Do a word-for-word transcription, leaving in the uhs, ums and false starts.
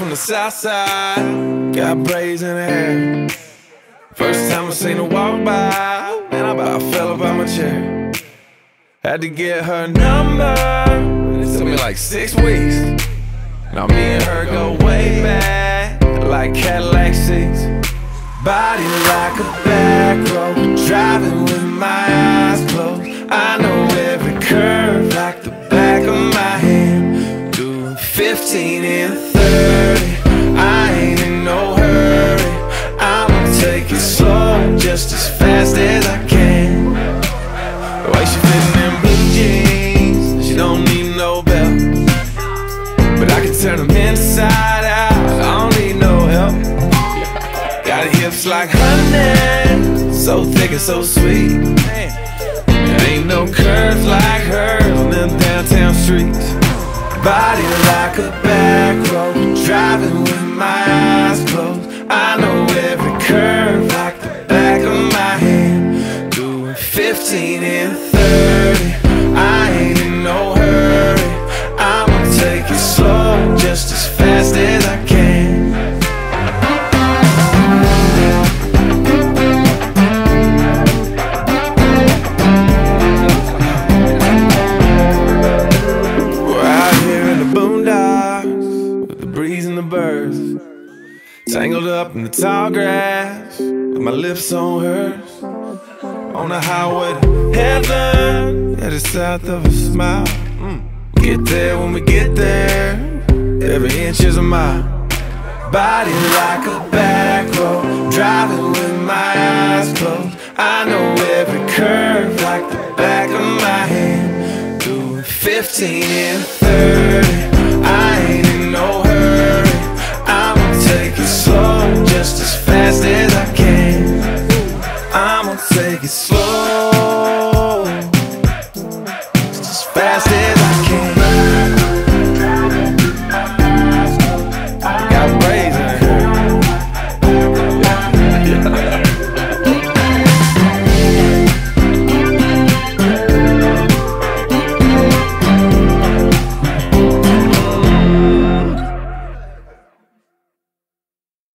from the south side, got braids in her hair. First time I seen her walk by, and I about fell up out my chair. Had to get her number, it took me like six weeks. Now me and her go way back, like Cadillac seats. Body like a back road, driving with my eyes closed. I know every curve like the back of my hand. Doing fifteen and thirty, I ain't in no hurry. I'ma take it slow, just as fast as I can. The way she fitting in blue jeans, she don't need no belt, but I can turn them inside out, I don't need no help. Got her hips like honey, so thick and so sweet. There ain't no curves like hers on them downtown streets. Body like a back road, driving with my eyes closed. I know every curve like the back of my hand. Doing fifteen and thirty, I ain't in no hurry. I'ma take it slow, just as fast as I can. Birds, tangled up in the tall grass, with my lips on hers. On the highway to heaven, headed south of a smile. mm. Get there when we get there, every inch is a mile. Body like a back road, driving with my eyes closed. I know every curve like the back of my hand. Doing fifteen and thirty, I ain't in no hurry. I'ma take it slow, just as fast as I can. I'ma take it slow, just as fast as